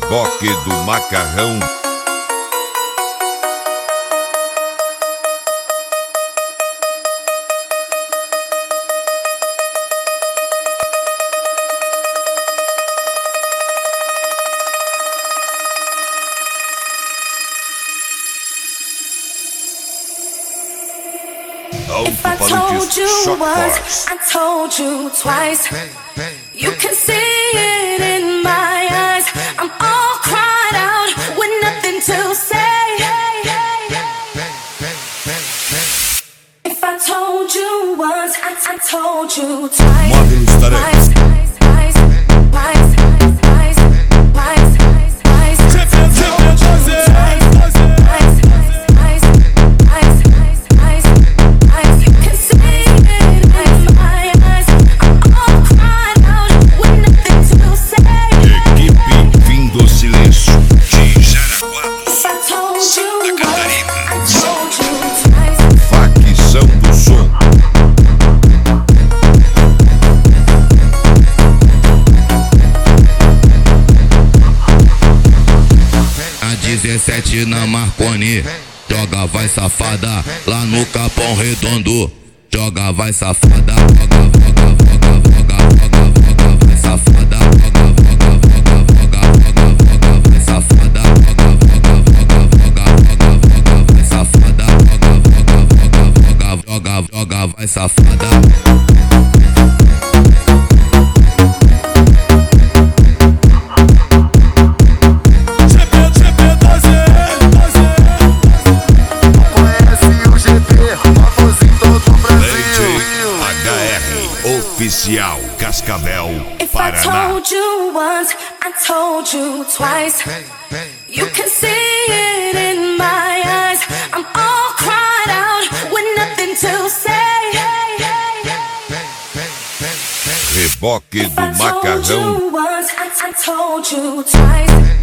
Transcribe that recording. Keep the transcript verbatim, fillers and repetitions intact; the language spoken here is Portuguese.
Reboque do macarrão. If I told you once, I told you twice. You can see it in my eyes. I'm all cried out with nothing to say. If I told you once, I, I told you twice. Twice, twice, twice, twice, twice, twice, twice. dezessete na Marconi, joga vai safada, lá no Capão Redondo, joga vai safada, joga, joga, joga, joga, joga, joga, vai safada, joga, joga, joga, joga, joga, vai safada, joga, joga, joga, joga, joga, vai safada, joga, joga, joga, joga, joga, vai safada. Oficial Cascavel, If I Paraná. told you once, I told you twice. You can see it in my eyes. I'm all cried out with nothing to say. Reboque do If I told macarrão. you once, I, I told you twice.